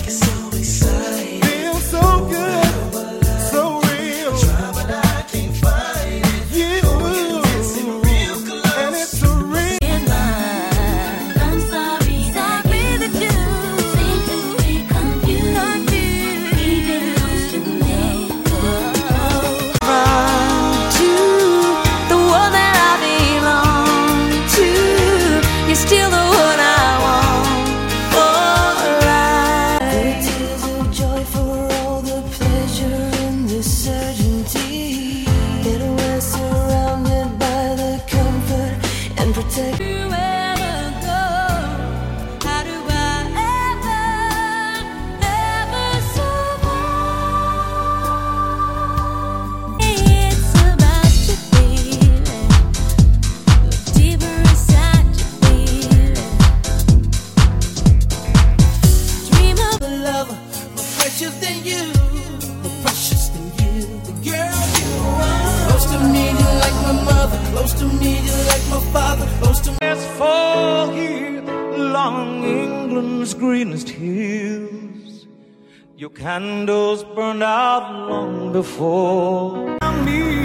Greenest hills, your candles burned out long before me.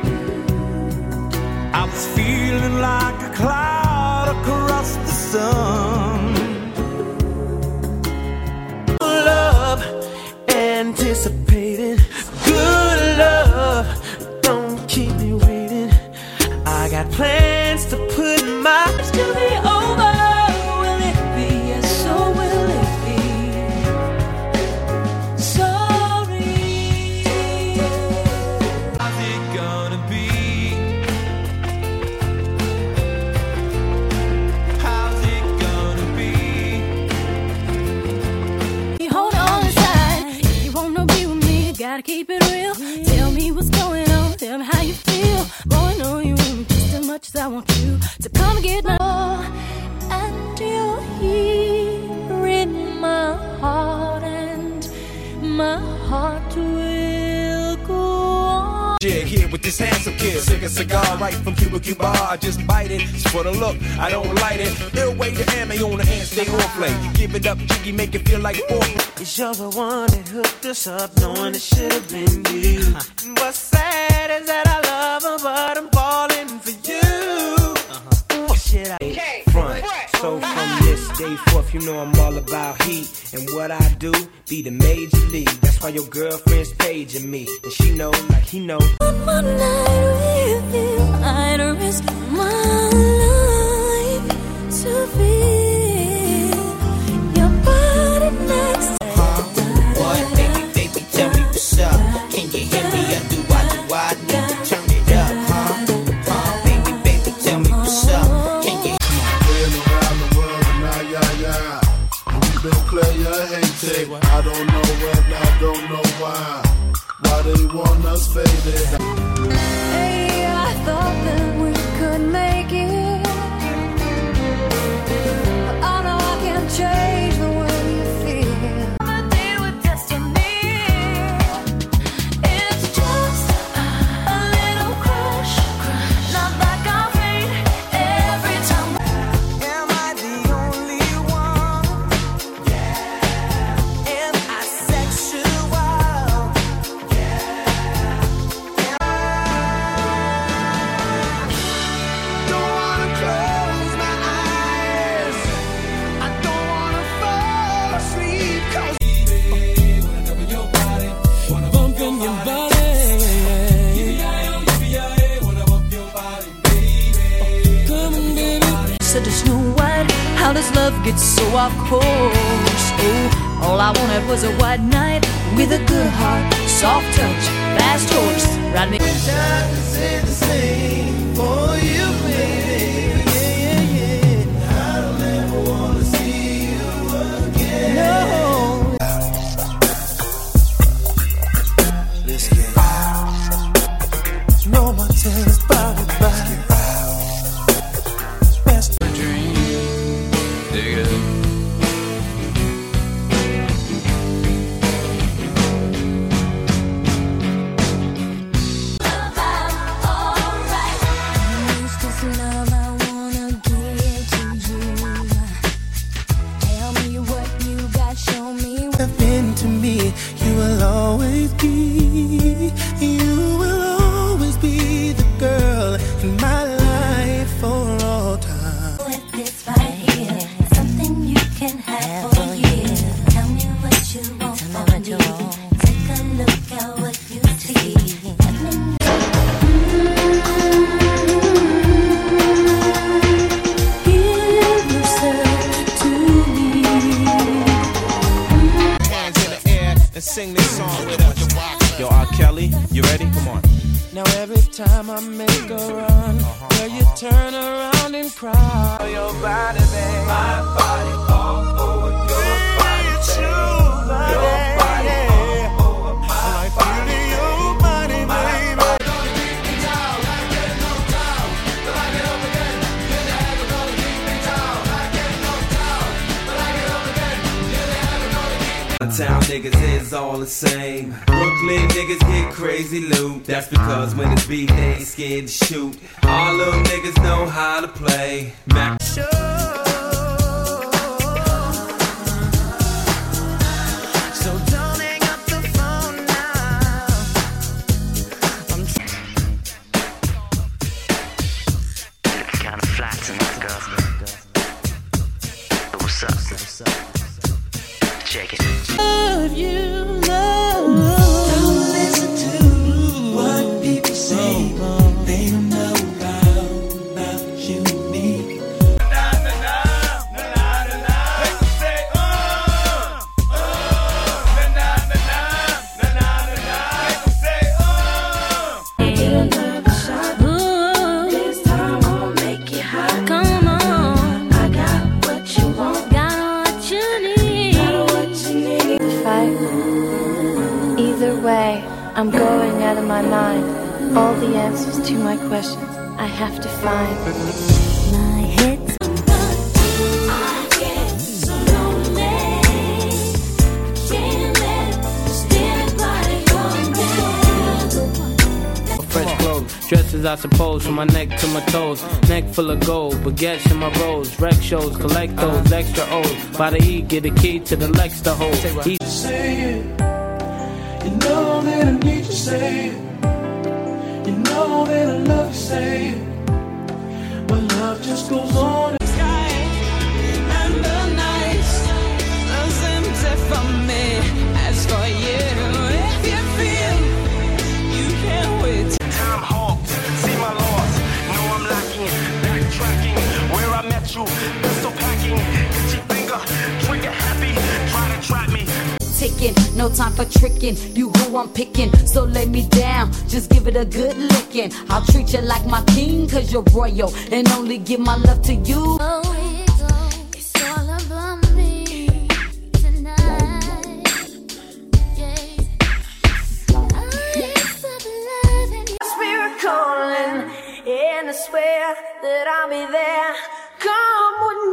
I was feeling like a cloud across the sun. Love, anticipated. Good love, don't keep me waiting. I got plans to put my lips to the over. Gotta keep it real. Tell me what's going on. Tell me how you feel. Boy, I know you want me just as much as I want you to come and get my and you're here in my heart, and my heart will go on. Yeah, here with this handsome kid, sick a cigar right from Cuba Cuba. I just bite it, it's for the look, I don't light it. They'll wait the ammo on the hand, stay on play. Give it up, jiggy, make it feel like foreplay. You're the one that hooked us up, knowing it should have been you. What's sad is that I love her, but I'm falling for you. What should I front? So from this day forth, you know I'm all about heat. And what I do, be the major league. That's why your girlfriend's paging me. And she know like he know. One night with you, I'd risk my life to feel your body next. What, baby, tell me what's up. Can you hear me? I do, I need to turn it up, baby, tell me what's up. Can you playing around the world and yeah. We don't play your hate. I don't know when, I don't know why they want us faded. Hey, I thought that we could make it. But I know I can't change the way you feel. I'm a deal with destiny. It's just a little crush. Not like I fade every time. Am I the only one? Yeah. Am I sexual? Don't wanna close my eyes. I don't wanna fall asleep. 'Cause wanna cover your body, wanna bump in your body. Wanna bump your body, baby. Come on, baby. Said to Snow White, how does love get so off course? Oh, all I wanted was a white knight with a good heart, soft touch, fast horse, ride me. Time to say the same for you, baby. Yeah. I don't ever wanna see you again. No. Listen. No one tells about it, best dream. Dig it. Love, I sing this song with us. Yo, R. Kelly, you ready? Come on. Now every time I make a run, girl, you turn around and cry. Your body, babe. My body all over your body, babe. Your body all over my body. Your body, baby. Town niggas is all the same. Brooklyn niggas get crazy loot. That's because when it's beat, they ain't scared to shoot. All little niggas know how to play. Mac Show. So don't hang up the phone now. I'm kind of flat tonight, girl. But what's up? Check it. Love you, love. Don't listen to what people say. They don't know about you and me. Ooh, this time I'll make it hot. Come on, I got what you want. Got what you need. Got what you need. Fight. Either way, I'm going out of my mind. All the answers to my questions I have to find. My head's I get so lonely. Can't let anybody come down. Fresh clothes, dresses I suppose, from my neck to my toes. Neck full of gold, baguettes in my rolls. Rec shows, collect those extra O's. By the E, get a key to the Lex to hold. Say it. You know that I need to say it. You know that I love to say it. But love just goes on. And the night is empty for me. As for you, if you feel you can't wait. Time halt, see my loss. Know I'm lacking, backtracking. Where I met you, pistol packing. Itchy finger, trigger happy. Try to trap me. Ticking, no time for tricking. You who I'm picking, so lay me down. Just give it a good licking. I'll treat you like my king, cause you're royal. And only give my love to you. It's all about me tonight. Yeah. Spirit calling, and I swear that I'll be there. Come with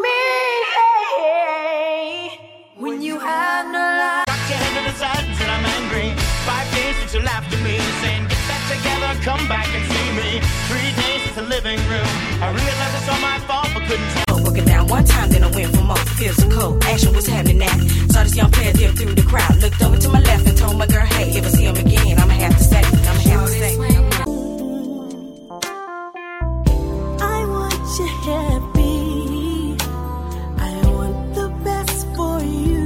me when you have no life. Rock your head to the side and said I'm angry. 5 days since you laughed at me, saying get back together, come back and see me. 3 days since the living room. I realized it's all my fault, but couldn't tell. Working down one time, then I went for more physical action. Was happening now. Saw this young player dip through the crowd. Looked over to my left and told my girl, hey, if I see him again, I'ma have to say. I want you happy. I want the best for you.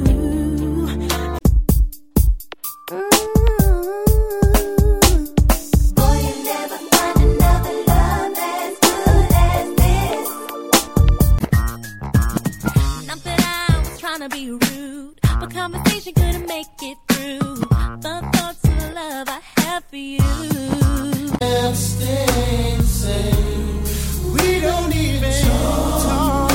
Boy, you never find another love as good as this. Not that I was trying to be rude, but conversation couldn't make it through. The thoughts of love I have for you. We don't even talk.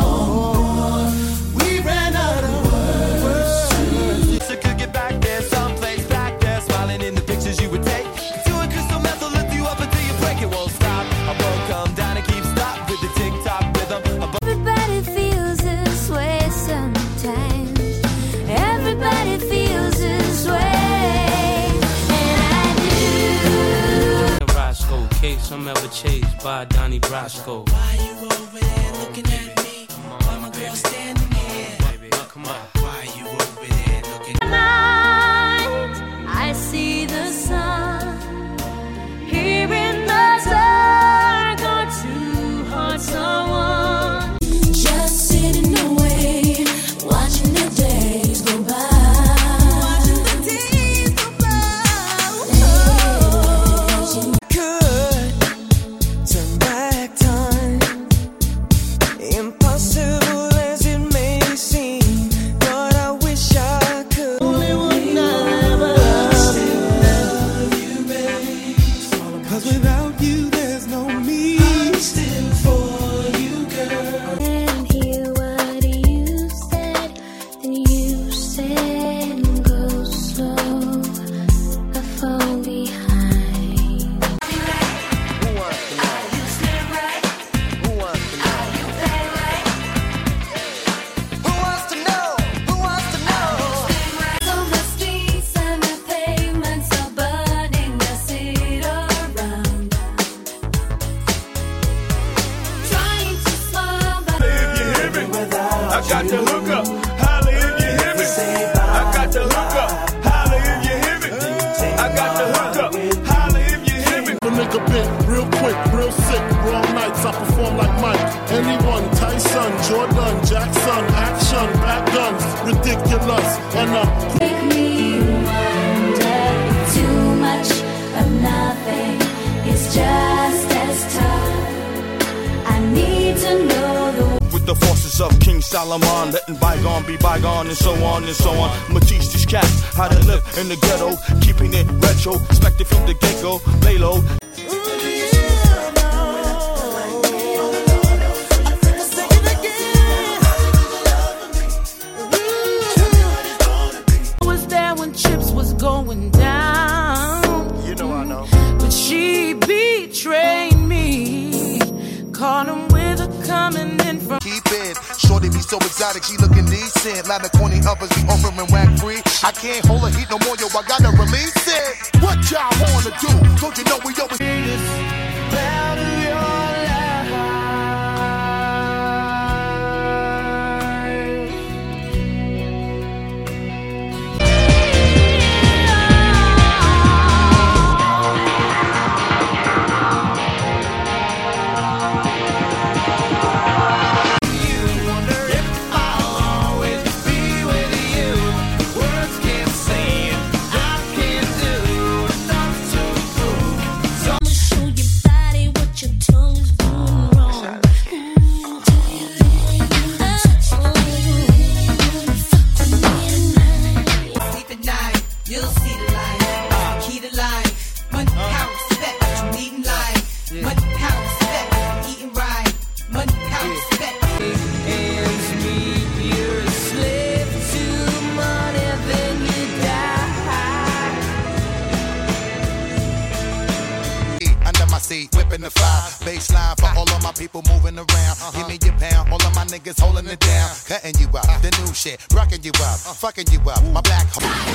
We ran out of words. So could get back there, someplace back there, smiling in the pictures you would take. Doing crystal meth will lift you up until you break. It won't stop. I won't come down and keep stop with the tick-tock rhythm. Everybody feels this way sometimes. Everybody feels this way. And I do. Roscoe, case I'm ever chased by Donnie Brasco. Why you over there looking at me? Why my girl standing here? Baby, come on. Why you over there looking at Night, I see the sun. Here in the dark, our two hearts are one. Just sitting away, watching the days go by. Watching the days go by. could turn back time ridiculous. And make me wonder if too much of nothing is just as tough. I need to know the with the forces of King Solomon, letting bygone be bygone, and so on and so on. I'ma teach these cats how to live in the ghetto, keeping it retro, expected from the get-go, lay low. Was there when chips was going down? You know I know. But she betrayed me, caught him with a coming in from. Keep it, shorty be so exotic, she looking decent. Lot of corny others be offering whack free. I can't hold her heat no more, yo, I gotta release it. What y'all wanna do? Don't you know we always Out of your life. Whipping the fire, baseline for all of my people moving around. Give me your pound, all of my niggas holding it down. Cutting you up, the new shit, rocking you up, fucking you up. My black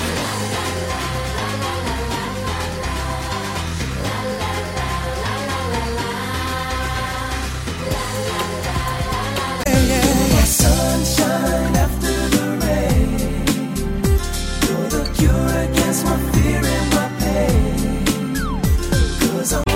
Sunshine after the rain. You're the cure against my fear and my pain. 'Cause I'm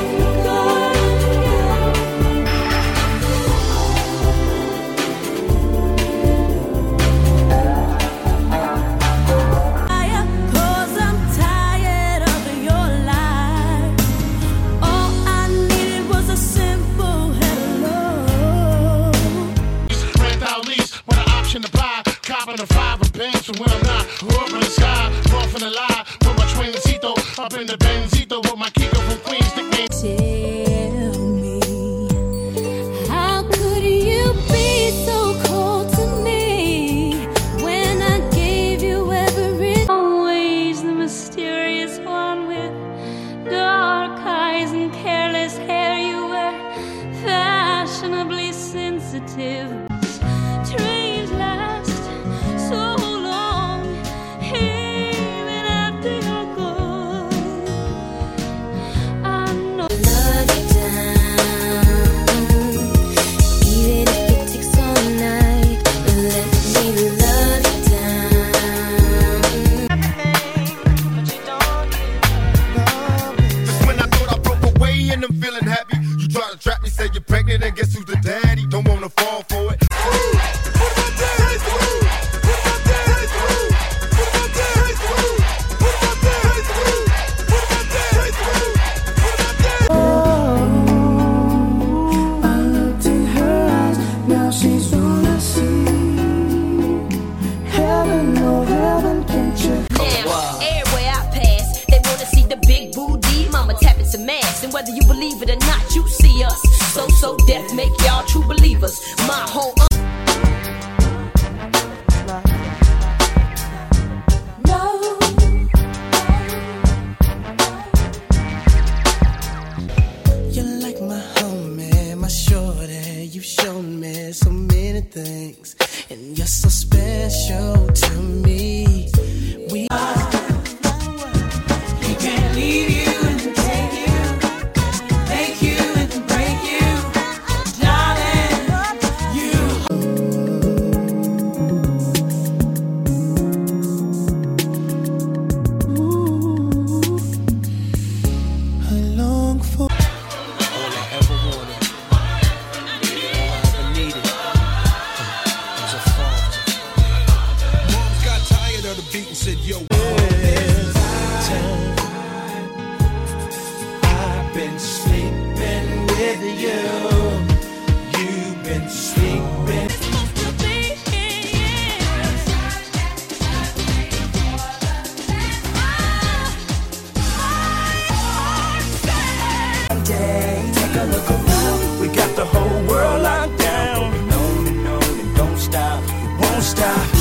copping a 5 and paying so when I'm not. Up in the sky, off in the lie. With my twincito, up in the Benzito with my Kiko from Queens. Nickname. Tell me, how could you be so cold to me when I gave you everything? Always the mysterious one with dark eyes and careless hair. You were fashionably sensitive. Dreams last so long, even after you're gone. I know. said, yo, I've been sleeping with you. You've been sleeping. Take a look around. We got the whole world locked down. No, it don't stop. It won't stop.